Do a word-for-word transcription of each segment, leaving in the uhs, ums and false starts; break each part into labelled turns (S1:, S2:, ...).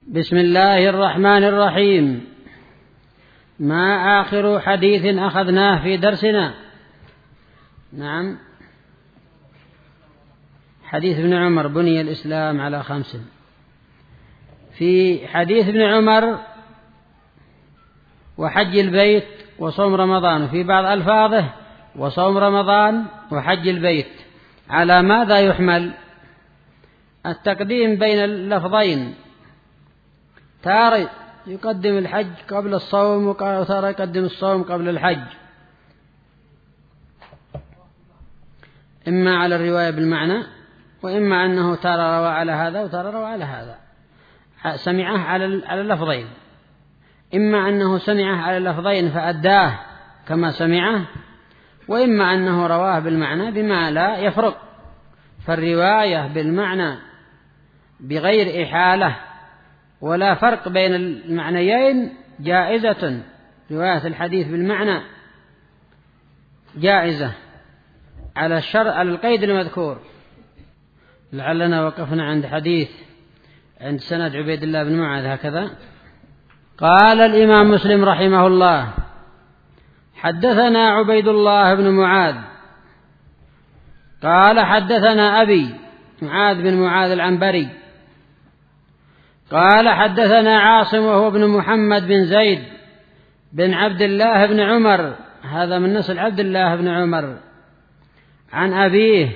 S1: بسم الله الرحمن الرحيم. ما آخر حديث أخذناه في درسنا؟ نعم، حديث ابن عمر: بني الإسلام على خمس. في حديث ابن عمر: وحج البيت وصوم رمضان، وفي بعض ألفاظه: وصوم رمضان وحج البيت. على ماذا يحمل؟ التقديم بين اللفظين، تارة يقدم الحج قبل الصوم، وتارة يقدم الصوم قبل الحج، إما على الرواية بالمعنى، وإما أنه تارة روى على هذا وتارة روى على هذا، سمعه على اللفظين، إما أنه سمعه على اللفظين فأداه كما سمعه، وإما أنه رواه بالمعنى بما لا يفرق. فالرواية بالمعنى بغير إحالة ولا فرق بين المعنيين جائزة، رواية الحديث بالمعنى جائزة على الشرع، على القيد المذكور. لعلنا وقفنا عند حديث عند سند عبيد الله بن معاذ هكذا. قال الإمام مسلم رحمه الله: حدثنا عبيد الله بن معاذ قال حدثنا أبي معاذ بن معاذ العنبري قال حدثنا عاصم وهو ابن محمد بن زيد بن عبد الله بن عمر، هذا من نسل عبد الله بن عمر، عن أبيه.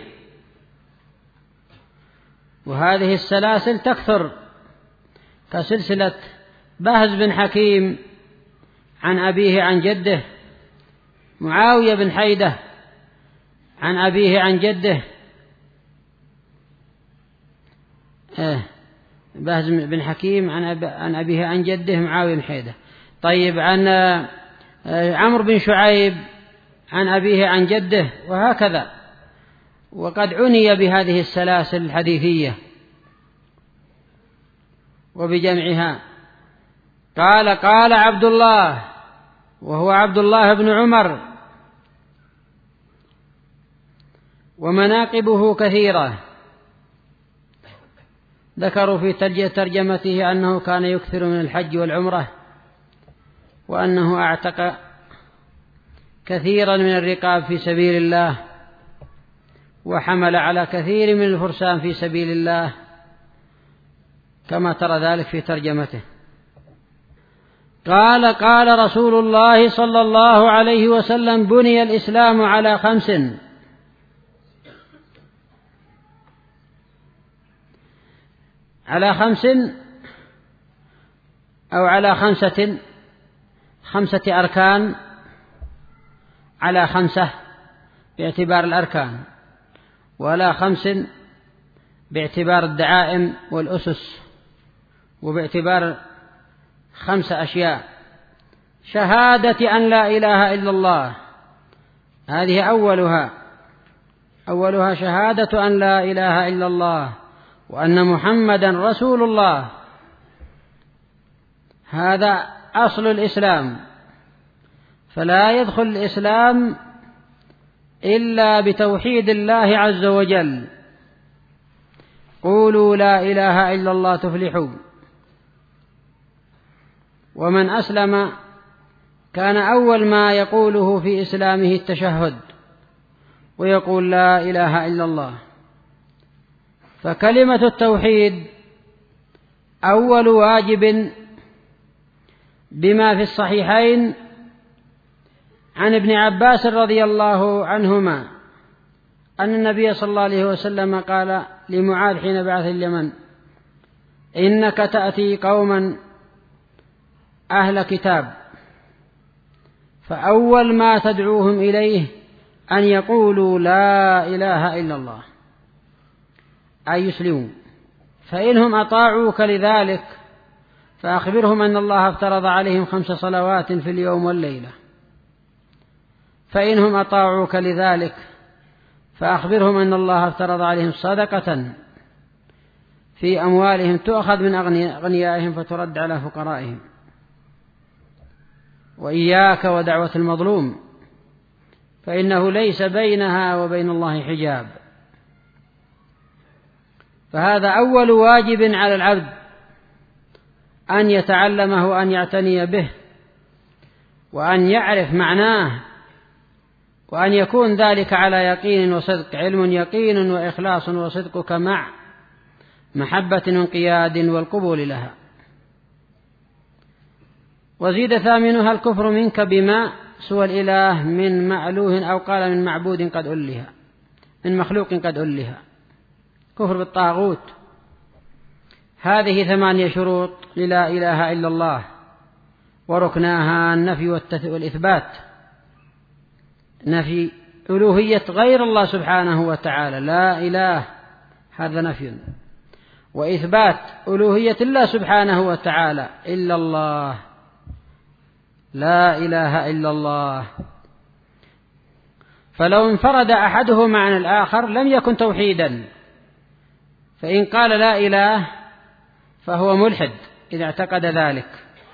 S1: وهذه السلاسل تكثر كسلسلة بهز بن حكيم عن أبيه عن جده، معاوية بن حيدة عن أبيه عن جده، آه بهز بن حكيم عن, أب... عن أبيه عن جده معاوية بن حيدة. طيب، عن عمرو بن شعيب عن أبيه عن جده، وهكذا. وقد عني بهذه السلاسل الحديثية وبجمعها. قال قال عبد الله، وهو عبد الله بن عمر، ومناقبه كثيرة. ذكروا في ترجمته أنه كان يكثر من الحج والعمرة، وأنه أعتق كثيرا من الرقاب في سبيل الله، وحمل على كثير من الفرسان في سبيل الله، كما ترى ذلك في ترجمته. قال قال رسول الله صلى الله عليه وسلم: بني الإسلام على خمس. على خمس أو على خمسة، خمسة أركان، على خمسة باعتبار الأركان، ولا خمس باعتبار الدعائم والأسس، وباعتبار خمس أشياء: شهادة أن لا إله إلا الله، هذه أولها أولها شهادة أن لا إله إلا الله وأن محمدا رسول الله. هذا أصل الإسلام، فلا يدخل الإسلام إلا بتوحيد الله عز وجل. قولوا لا إله إلا الله تفلحوا. ومن أسلم كان أول ما يقوله في إسلامه التشهد، ويقول لا إله إلا الله. فكلمة التوحيد أول واجب، بما في الصحيحين عن ابن عباس رضي الله عنهما أن النبي صلى الله عليه وسلم قال لمعاذ حين بعث اليمن: إنك تأتي قوما أهل كتاب، فأول ما تدعوهم إليه أن يقولوا لا إله إلا الله، أي يسلموا. فإنهم أطاعوك لذلك فأخبرهم أن الله افترض عليهم خمس صلوات في اليوم والليلة. فإنهم أطاعوك لذلك فأخبرهم أن الله افترض عليهم صدقة في أموالهم تؤخذ من أغنيائهم فترد على فقرائهم. وإياك ودعوة المظلوم، فإنه ليس بينها وبين الله حجاب. فهذا أول واجب على العبد، أن يتعلمه وأن يعتني به وأن يعرف معناه، وأن يكون ذلك على يقين وصدق، علم يقين وإخلاص وصدقك مع محبة وانقياد والقبول لها. وزيد ثامنها الكفر منك بما سوى الإله من مألوه، أو قال من معبود قد ألها، من مخلوق قد ألها، كفر بالطاغوت. هذه ثمانية شروط للا إله إلا الله، وركناها النفي والإثبات، نفي ألوهية غير الله سبحانه وتعالى، لا إله، هذا نفي، وإثبات ألوهية الله سبحانه وتعالى إلا الله، لا إله إلا الله. فلو انفرد أحدهما عن الآخر لم يكن توحيدا، فإن قال لا إله فهو ملحد إذا اعتقد ذلك،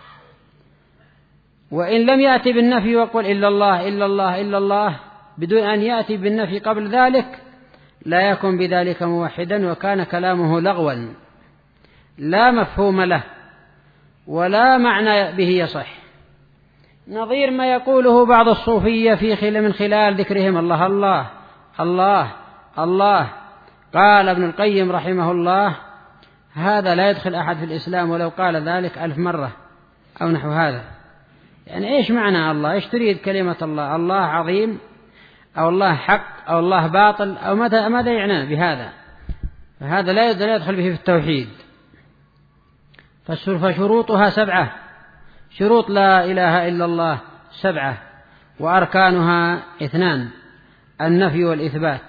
S1: وإن لم يأتي بالنفي وقل إلا الله إلا الله إلا الله بدون أن يأتي بالنفي قبل ذلك لا يكن بذلك موحدا، وكان كلامه لغوا لا مفهوم له ولا معنى به يصح، نظير ما يقوله بعض الصوفية في خلال من خلال ذكرهم الله الله الله الله. قال ابن القيم رحمه الله: هذا لا يدخل أحد في الإسلام ولو قال ذلك ألف مرة أو نحو هذا. يعني إيش معنى الله؟ إيش تريد كلمة الله؟ الله عظيم أو الله حق أو الله باطل أو ماذا ماذا يعنى بهذا؟ فهذا لا يدخل به في التوحيد. فشروطها سبعة، شروط لا إله إلا الله سبعة، وأركانها اثنان، النفي والإثبات.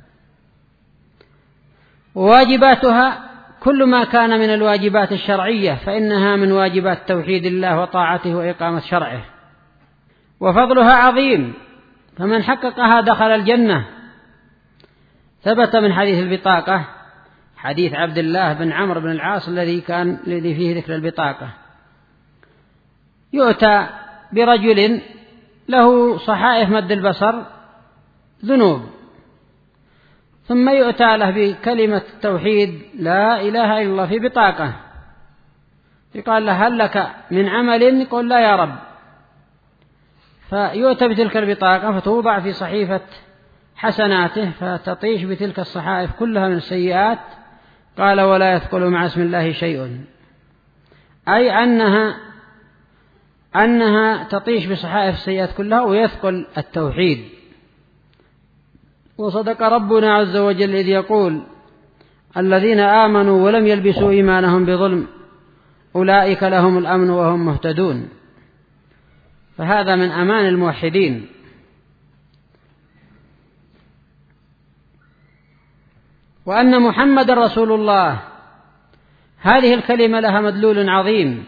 S1: وواجباتها كل ما كان من الواجبات الشرعية فإنها من واجبات توحيد الله وطاعته وإقامة شرعه. وفضلها عظيم، فمن حققها دخل الجنة. ثبت من حديث البطاقة، حديث عبد الله بن عمرو بن العاص الذي كان الذي فيه ذكر البطاقة، يؤتى برجل له صحائف مد البصر ذنوب، ثم يؤتى له بكلمة التوحيد لا إله إلا الله في بطاقة، يقال له: هل لك من عمل؟ يقول: لا يا رب. فيؤتى بتلك البطاقة فتوضع في صحيفة حسناته فتطيش بتلك الصحائف كلها من السيئات. قال: ولا يثقل مع اسم الله شيء، أي أنها أنها تطيش بصحائف السيئات كلها ويثقل التوحيد. وصدق ربنا عز وجل إذ يقول: الذين آمنوا ولم يلبسوا إيمانهم بظلم أولئك لهم الأمن وهم مهتدون. فهذا من أمان الموحدين. وأن محمد رسول الله، هذه الكلمة لها مدلول عظيم،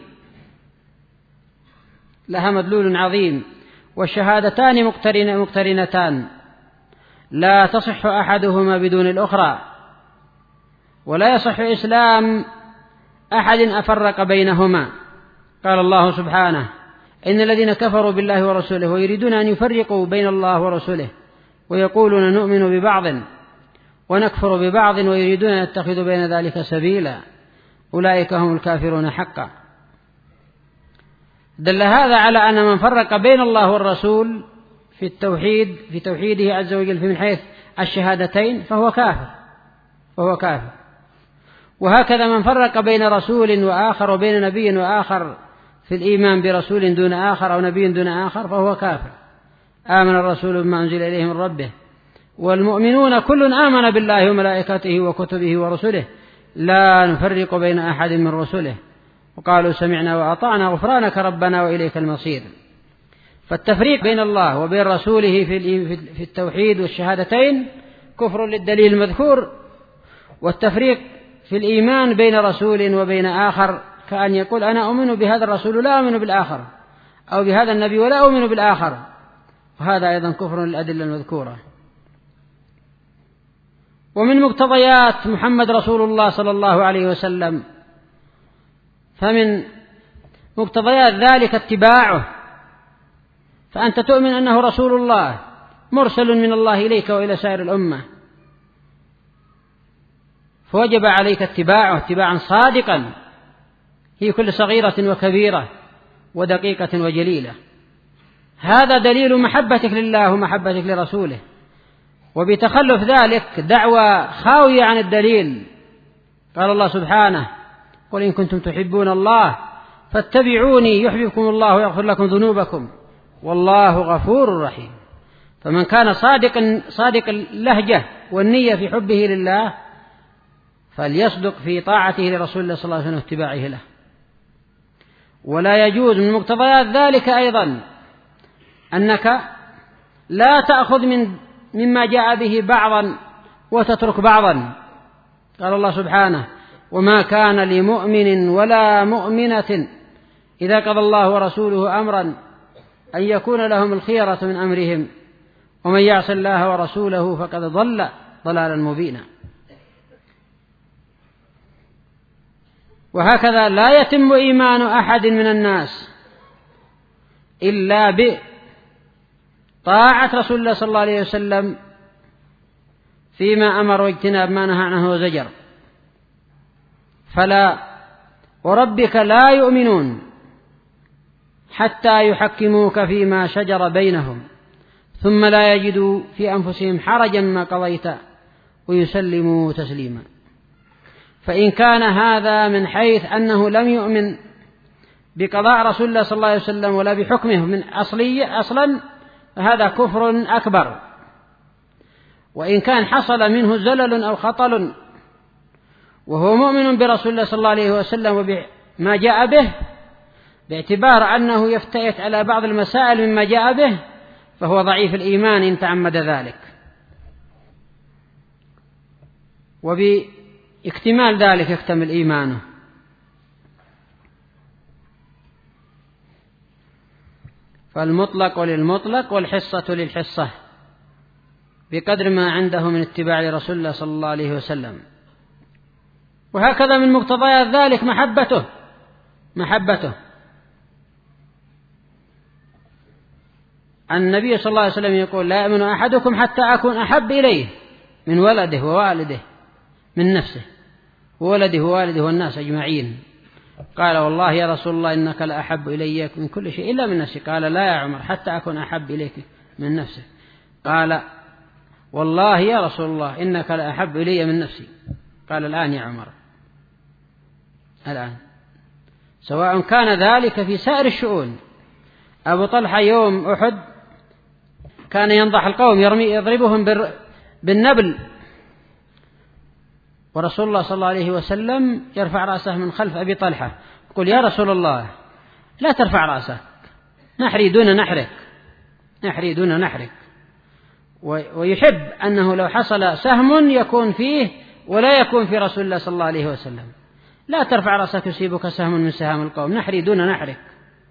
S1: لها مدلول عظيم. والشهادتان مقترنتان لا تصح أحدهما بدون الأخرى، ولا يصح إسلام أحد أفرق بينهما. قال الله سبحانه: إن الذين كفروا بالله ورسوله ويريدون أن يفرقوا بين الله ورسوله ويقولون نؤمن ببعض ونكفر ببعض ويريدون أن يتخذوا بين ذلك سبيلا أولئك هم الكافرون حقا. دل هذا على أن من فرق بين الله والرسول في التوحيد في توحيده عز وجل من حيث الشهادتين فهو كافر فهو كافر وهكذا من فرق بين رسول وآخر وبين نبي وآخر في الإيمان برسول دون آخر أو نبي دون آخر فهو كافر. آمن الرسول بما أنزل إليه من ربه والمؤمنون كل آمن بالله وملائكته وكتبه ورسله لا نفرق بين أحد من رسله وقالوا سمعنا وأطعنا غفرانك ربنا وإليك المصير. فالتفريق بين الله وبين رسوله في التوحيد والشهادتين كفر للدليل المذكور، والتفريق في الإيمان بين رسول وبين آخر كأن يقول أنا أؤمن بهذا الرسول لا أؤمن بالآخر، أو بهذا النبي ولا أؤمن بالآخر، وهذا أيضا كفر للأدلة المذكورة. ومن مقتضيات محمد رسول الله صلى الله عليه وسلم، فمن مقتضيات ذلك اتباعه، فأنت تؤمن أنه رسول الله مرسل من الله إليك وإلى سائر الأمة، فوجب عليك اتباعه اتباعا صادقا في كل صغيرة وكبيرة ودقيقة وجليلة. هذا دليل محبتك لله ومحبتك لرسوله. وبتخلف ذلك دعوة خاوية عن الدليل. قال الله سبحانه: قل إن كنتم تحبون الله فاتبعوني يحببكم الله ويغفر لكم ذنوبكم والله غفور رحيم. فمن كان صادق صادق اللهجة والنية في حبه لله فليصدق في طاعته لرسول الله صلى الله عليه وسلم واتباعه له. ولا يجوز من مقتضيات ذلك أيضا أنك لا تأخذ من مما جاء به بعضا وتترك بعضا. قال الله سبحانه: وما كان لمؤمن ولا مؤمنة إذا قضى الله ورسوله أمرا أن يكون لهم الخيرة من أمرهم ومن يعص الله ورسوله فقد ضل ضلالا مبينا. وهكذا لا يتم إيمان أحد من الناس إلا بطاعة رسول الله صلى الله عليه وسلم فيما أمر واجتناب ما نهى عنه وزجر. فلا وربك لا يؤمنون حتى يحكموك فيما شجر بينهم ثم لا يجدوا في أنفسهم حرجا مما قضيت ويسلموا تسليما. فإن كان هذا من حيث أنه لم يؤمن بقضاء رسول الله صلى الله عليه وسلم ولا بحكمه من أصلي أصلا فهذا كفر أكبر. وإن كان حصل منه زلل أو خطل وهو مؤمن برسول الله صلى الله عليه وسلم وبما جاء به باعتبار أنه يفتئت على بعض المسائل مما جاء به فهو ضعيف الإيمان إن تعمد ذلك. وباكتمال ذلك يكتمل إيمانه. فالمطلق للمطلق والحصة للحصة بقدر ما عنده من اتباع لرسول الله صلى الله عليه وسلم. وهكذا من مقتضيات ذلك محبته محبته النبي صلى الله عليه وسلم يقول: لا يؤمن أحدكم حتى أكون أحب إليه من ولده ووالده من نفسه وولده ووالده والناس أجمعين. قال: والله يا رسول الله إنك لأحب إلي من كل شيء إلا من نفسي. قال: لا يا عمر حتى أكون أحب إليك من نفسه. قال: والله يا رسول الله إنك لأحب إلي من نفسي. قال: الآن يا عمر، الآن. سواء كان ذلك في سائر الشؤون. أبو طلحة يوم أحد كان ينضح القوم يرمي يضربهم بالنبل ورسول الله صلى الله عليه وسلم يرفع رأسه من خلف أبي طلحة يقول: يا رسول الله لا ترفع رأسك، نحري دون نحرك نحري دون نحرك. ويحب أنه لو حصل سهم يكون فيه ولا يكون في رسول الله صلى الله عليه وسلم. لا ترفع رأسك يصيبك سهم من سهام القوم، نحري دون نحرك.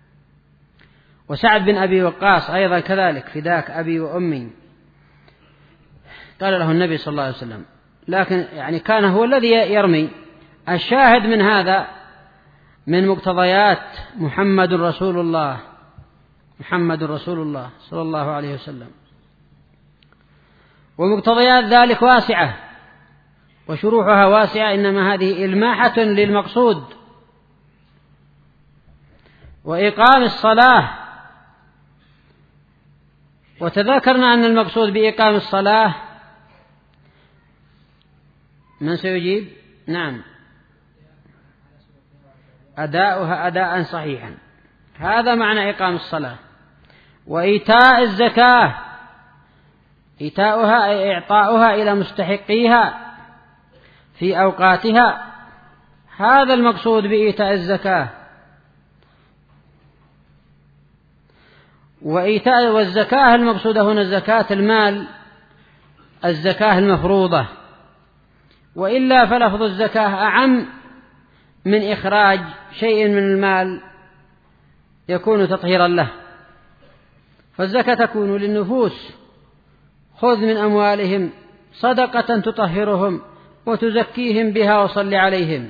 S1: وسعد بن أبي وقاص أيضا كذلك: فداك أبي وأمي. قال له النبي صلى الله عليه وسلم، لكن يعني كان هو الذي يرمي. الشاهد من هذا من مقتضيات محمد رسول الله محمد رسول الله صلى الله عليه وسلم. ومقتضيات ذلك واسعة وشروحها واسعة، إنما هذه إلماحة للمقصود. وإقام الصلاة، وتذكرنا أن المقصود بإقام الصلاة من سيجيب؟ نعم، أداؤها أداء صحيحا، هذا معنى إقام الصلاة. وإيتاء الزكاة، إيتاؤها أي إعطاؤها إلى مستحقيها في أوقاتها، هذا المقصود بإيتاء الزكاة. وإيتاء والزكاة المقصودة هنا زكاة المال، الزكاة المفروضة. وإلا فلفظ الزكاة أعم من إخراج شيء من المال يكون تطهيرا له. فالزكاة تكون للنفوس: خذ من أموالهم صدقة تطهرهم وتزكيهم بها وصل عليهم.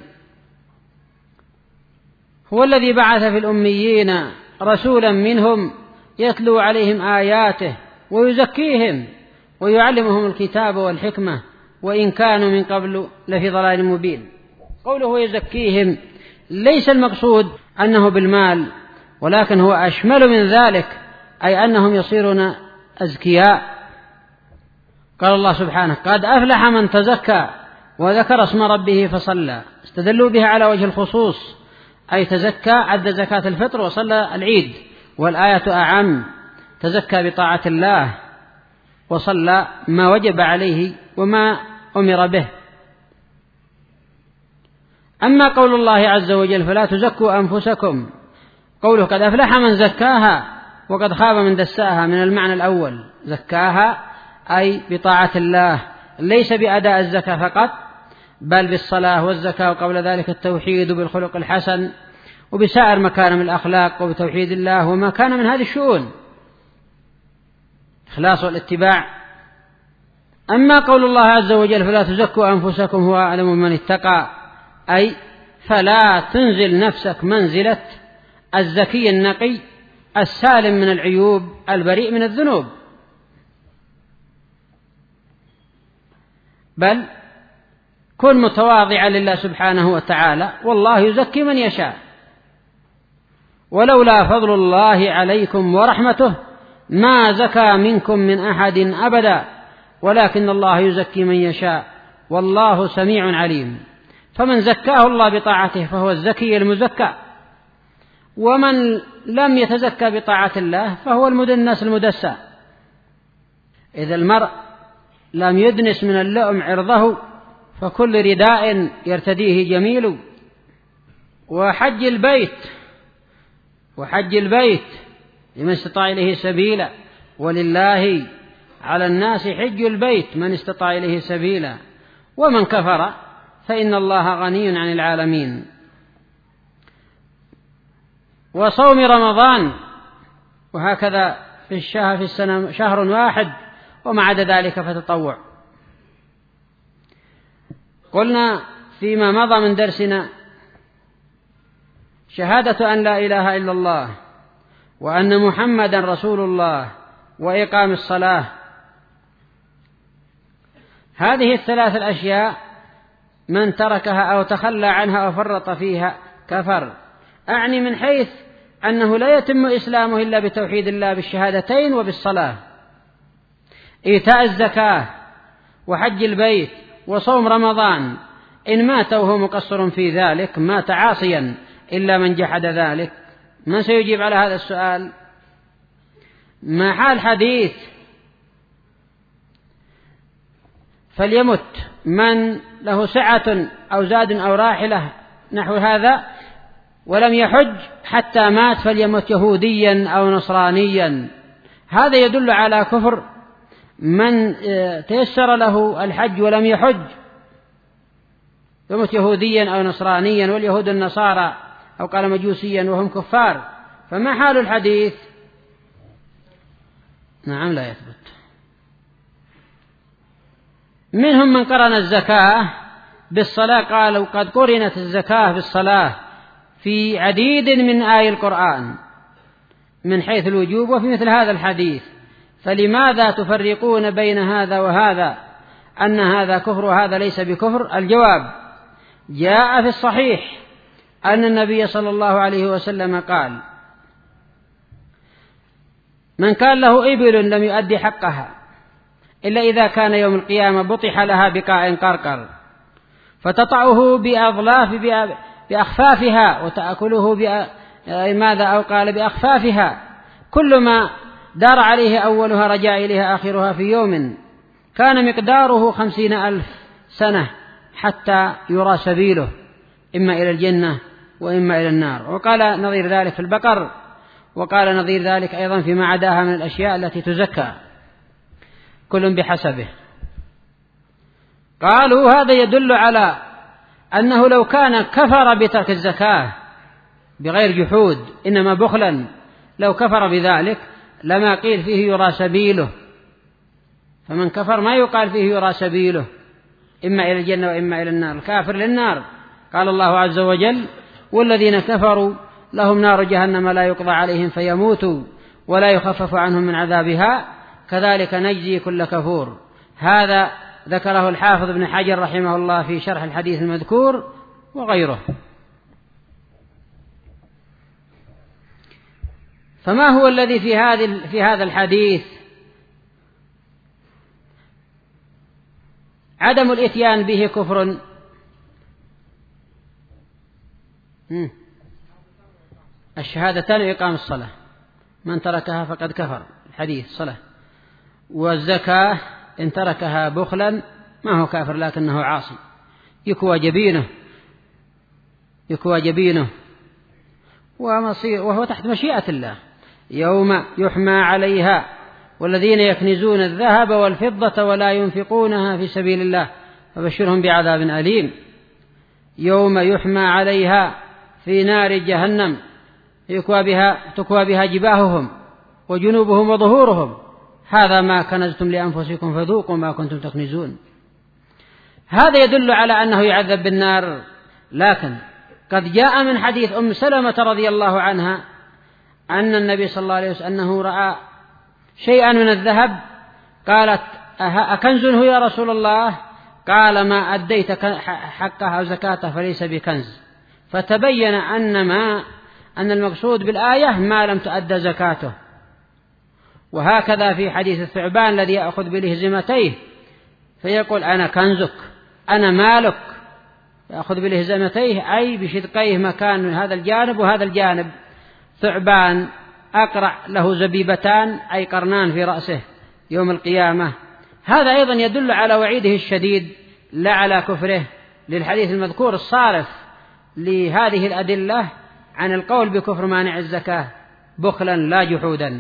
S1: هو الذي بعث في الأميين رسولا منهم يتلو عليهم آياته ويزكيهم ويعلمهم الكتاب والحكمة وإن كانوا من قبل لفي ضلال مبين. قوله يزكيهم ليس المقصود أنه بالمال، ولكن هو أشمل من ذلك، أي أنهم يصيرون أزكياء. قال الله سبحانه: قد أفلح من تزكى وذكر اسم ربه فصلى. استدلوا بها على وجه الخصوص، أي تزكى عد زكاة الفطر وصلى العيد، والآية أعم، تزكى بطاعة الله وصلى ما وجب عليه وما أمر به. أما قول الله عز وجل: فلا تزكوا أنفسكم، قوله قد أفلح من زكاها وقد خاب من دساها، من المعنى الأول، زكاها أي بطاعة الله، ليس بأداء الزكاة فقط، بل بالصلاة والزكاة، وقبل ذلك التوحيد بالخلق الحسن، وبسائر مكارم الأخلاق، وبتوحيد الله وما كان من هذه الشؤون، إخلاص والاتباع. أما قول الله عز وجل: فلا تزكوا أنفسكم هو أعلم من اتقى، أي فلا تنزل نفسك منزلة الزكي النقي السالم من العيوب البريء من الذنوب، بل كن متواضعا لله سبحانه وتعالى، والله يزكي من يشاء. ولولا فضل الله عليكم ورحمته ما زكى منكم من أحد أبدا، ولكن الله يزكي من يشاء والله سميع عليم. فمن زكاه الله بطاعته فهو الزكي المزكى، ومن لم يتزكى بطاعة الله فهو المدنس المدسى. إذا المرء لم يدنس من اللؤم عرضه فكل رداء يرتديه جميل. وحج البيت وحج البيت لمن استطاع إليه سبيلا، ولله على الناس حج البيت من استطاع إليه سبيلا، ومن كفر فإن الله غني عن العالمين. وصوم رمضان، وهكذا في الشهر في السنة شهر واحد، وما عدا ذلك فتطوع. قلنا فيما مضى من درسنا: شهادة أن لا إله إلا الله وأن محمدا رسول الله وإقام الصلاة، هذه الثلاث الأشياء من تركها أو تخلى عنها أو فرط فيها كفر. أعني من حيث أنه لا يتم إسلامه إلا بتوحيد الله بالشهادتين وبالصلاة. إيتاء الزكاة وحج البيت وصوم رمضان، إن مات وهو مقصر في ذلك مات عاصيا، إلا من جحد ذلك. من سيجيب على هذا السؤال؟ ما حال حديث فليمت من له سعة أو زاد أو راحلة نحو هذا ولم يحج حتى مات فليمت يهوديا أو نصرانيا؟ هذا يدل على كفر من تيسر له الحج ولم يحج، يمت يهوديا أو نصرانيا، واليهود النصارى أو قال مجوسيا وهم كفار. فما حال الحديث؟ نعم لا يثبت. منهم من قرن الزكاة بالصلاة، قالوا قد قرنت الزكاة بالصلاة في عديد من آي القرآن من حيث الوجوب وفي مثل هذا الحديث، فلماذا تفرقون بين هذا وهذا؟ أن هذا كفر وهذا ليس بكفر. الجواب: جاء في الصحيح أن النبي صلى الله عليه وسلم قال: من كان له إبل لم يؤدي حقها إلا إذا كان يوم القيامة بطح لها بقاع قرقر فتطعه بأظلاف بأخفافها وتأكله بماذا أو قال بأخفافها، كل ما دار عليه أولها رجع إليها آخرها في يوم كان مقداره خمسين ألف سنة حتى يرى سبيله إما إلى الجنة وإما إلى النار. وقال نظير ذلك في البقر، وقال نظير ذلك أيضا فيما عداها من الأشياء التي تزكى، كل بحسبه. قالوا هذا يدل على أنه لو كان كفر بترك الزكاة بغير جحود إنما بخلا، لو كفر بذلك لما قيل فيه يرى سبيله، فمن كفر ما يقال فيه يرى سبيله إما إلى الجنة وإما إلى النار، الكافر للنار. قال الله عز وجل: والذين كفروا لهم نار جهنم لا يقضى عليهم فيموتوا ولا يخفف عنهم من عذابها كذلك نجزي كل كفور. هذا ذكره الحافظ ابن حجر رحمه الله في شرح الحديث المذكور وغيره. فما هو الذي في هذه في هذا الحديث؟ عدم الإتيان به كفر. الشهادتان وإقام الصلاة، من تركها فقد كفر، الحديث صلاة. والزكاة إن تركها بخلا ما هو كافر لكنه عاصي، يكوى جبينه يكوى جبينه ومصير، وهو تحت مشيئة الله. يوم يحمى عليها والذين يكنزون الذهب والفضة ولا ينفقونها في سبيل الله فبشرهم بعذاب أليم. يوم يحمى عليها في نار جهنم يكوى بها تكوى بها جباههم وجنوبهم وظهورهم هذا ما كنزتم لأنفسكم فذوقوا ما كنتم تكنزون. هذا يدل على أنه يعذب بالنار. لكن قد جاء من حديث أم سلمة رضي الله عنها أن النبي صلى الله عليه وسلم أنه رأى شيئا من الذهب، قالت أكنز هو يا رسول الله؟ قال ما أديت حقه أو زكاته فليس بكنز. فتبين أن ما أن المقصود بالآية ما لم تؤدى زكاته. وهكذا في حديث الثعبان الذي يأخذ بلهزمتيه فيقول أنا كنزك أنا مالك، يأخذ بلهزمتيه أي بشدقيه مكان هذا الجانب وهذا الجانب. ثعبان أقرع له زبيبتان أي قرنان في رأسه يوم القيامة. هذا أيضا يدل على وعيده الشديد لا على كفره، للحديث المذكور الصارف لهذه الأدلة عن القول بكفر مانع الزكاة بخلا لا جحودا.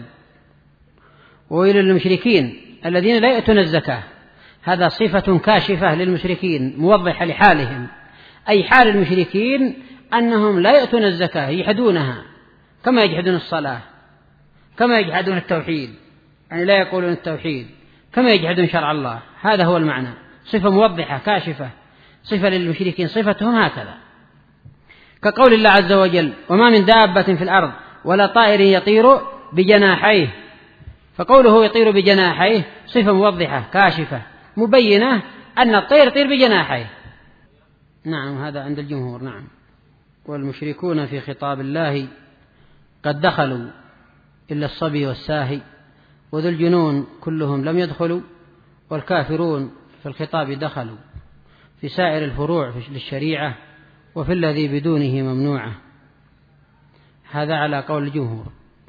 S1: وويل للمشركين الذين لا يأتون الزكاة، هذا صفة كاشفة للمشركين موضحة لحالهم، أي حال المشركين أنهم لا يأتون الزكاة، يجحدونها كما يجحدون الصلاة، كما يجحدون التوحيد، يعني لا يقولون التوحيد، كما يجحدون شرع الله. هذا هو المعنى، صفة موضحة كاشفة، صفة للمشركين صفتهم هكذا. كقول الله عز وجل وما من دابة في الأرض ولا طائر يطير بجناحيه، فقوله يطير بجناحيه صفة موضحة كاشفة مبينة أن الطير يطير بجناحيه. نعم هذا عند الجمهور. نعم. والمشركون في خطاب الله قد دخلوا إلا الصبي والساهي وذو الجنون كلهم لم يدخلوا، والكافرون في الخطاب دخلوا في سائر الفروع للشريعة وفي الذي بدونه ممنوعة. هذا على قول الجمهور،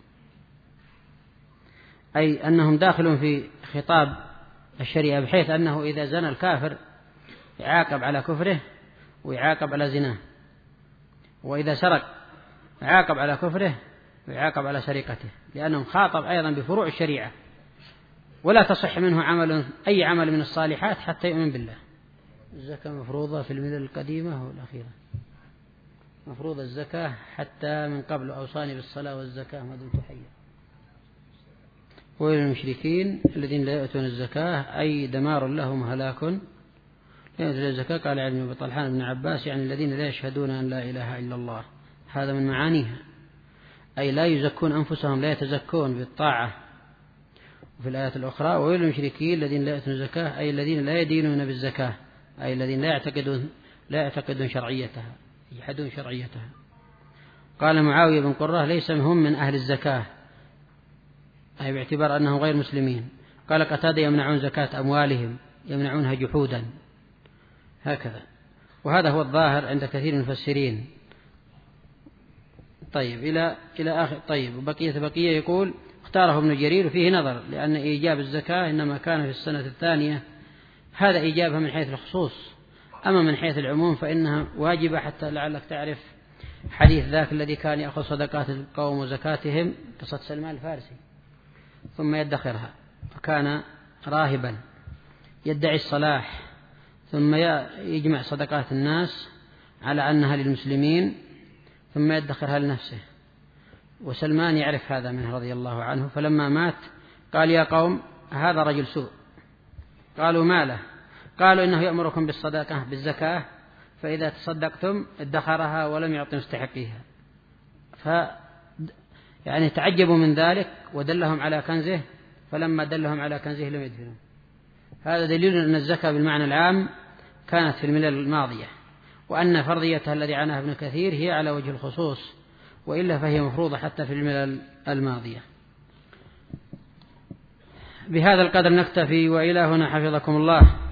S1: أي أنهم داخلون في خطاب الشريعة بحيث أنه إذا زنى الكافر يعاقب على كفره ويعاقب على زناه، وإذا سرق يعاقب على كفره ويعاقب على سرقته، لأنهم خاطب أيضا بفروع الشريعة، ولا تصح منه عمل أي عمل من الصالحات حتى يؤمن بالله. الزكاة مفروضة في الملل القديمة والأخيرة، مفروض الزكاة حتى من قبل أوصاني بالصلاة والزكاة ما دمت حيا. وإلى المشركين الذين لا يؤتون الزكاة أي دمار لهم هلاك. لا يؤتون الزكاة قال علم بطلحان بن عباس يعني الذين لا يشهدون أن لا إله إلا الله، هذا من معانيها، أي لا يزكون أنفسهم، لا يتزكون بالطاعة. وفي الآيات الأخرى وإلى المشركين الذين لا يؤتون الزكاة أي الذين لا يدينون بالزكاة، أي الذين لا يعتقدون لا يعتقدون شرعيتها، يجحدون شرعيتها. قال معاوية بن قرة ليس هم من أهل الزكاة، أي باعتبار أنهم غير مسلمين. قال قتادة يمنعون زكاة أموالهم، يمنعونها جحودا، هكذا. وهذا هو الظاهر عند كثير من المفسرين. طيب إلى إلى آخر. طيب بقية بقية يقول اختاره ابن جرير وفيه نظر، لأن إيجاب الزكاة إنما كان في السنة الثانية، هذا إيجابها من حيث الخصوص، أما من حيث العموم فإنها واجبة، حتى لعلك تعرف حديث ذاك الذي كان يأخذ صدقات القوم وزكاتهم، قصة سلمان الفارسي، ثم يدخرها، فكان راهبا يدعي الصلاح ثم يجمع صدقات الناس على أنها للمسلمين ثم يدخرها لنفسه. وسلمان يعرف هذا منه رضي الله عنه، فلما مات قال يا قوم هذا رجل سوء. قالوا ما له؟ قالوا إنه يأمركم بالصدقة بالزكاة، فإذا تصدقتم ادخرها ولم يعطي مستحقيها. ف يعني تعجبوا من ذلك ودلهم على كنزه، فلما دلهم على كنزه لم يدفنوا. هذا دليل أن الزكاة بالمعنى العام كانت في الملل الماضية، وأن فرضيتها الذي عناها ابن كثير هي على وجه الخصوص، وإلا فهي مفروضة حتى في الملل الماضية. بهذا القدر نكتفي، وإلى هنا حفظكم الله.